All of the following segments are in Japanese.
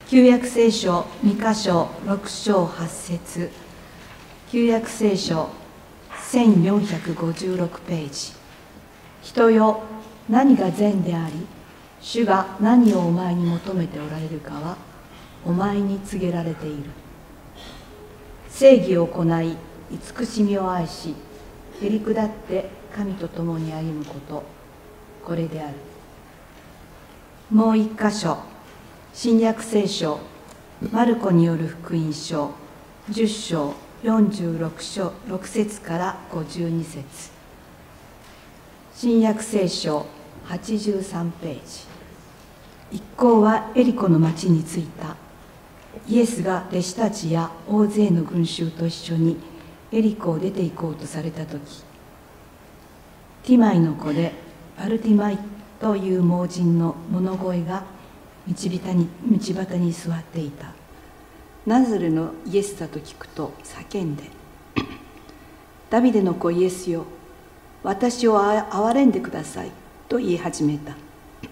旧約聖書2箇所6章8節、旧約聖書1456ページ。人よ、何が善であり、主が何をお前に求めておられるかはお前に告げられている。正義を行い、慈しみを愛し、へり下って神と共に歩むこと、これである。もう一箇所、新約聖書マルコによる福音書10章46節から52節、新約聖書83ページ。一行はエリコの町に着いた。イエスが弟子たちや大勢の群衆と一緒にエリコを出て行こうとされた時、ティマイの子でバルティマイという盲人の物声が道端に座っていた。ナザレのイエスだと聞くと叫んで、ダビデの子イエスよ、私を憐れんでくださいと言い始めた。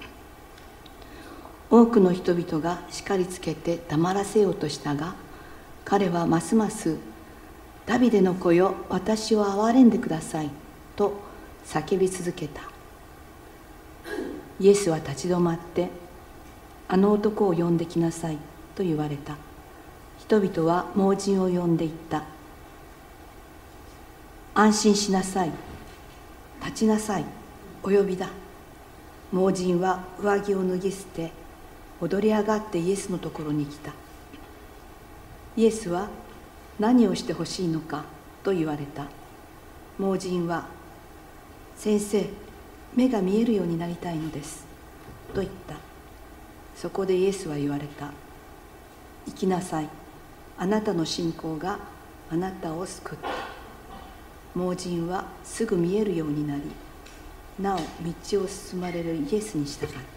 多くの人々が叱りつけて黙らせようとしたが、彼はますますダビデの子よ、私を憐れんでくださいと叫び続けた。イエスは立ち止まって、あの男を呼んできなさいと言われた。人々は盲人を呼んでいった。安心しなさい、立ちなさい、お呼びだ。盲人は上着を脱ぎ捨て、踊り上がってイエスのところに来た。イエスは何をしてほしいのかと言われた。盲人は、先生、目が見えるようになりたいのですと言った。そこでイエスは言われた。行きなさい、あなたの信仰があなたを救った。盲人はすぐ見えるようになり、なお道を進まれるイエスに従った。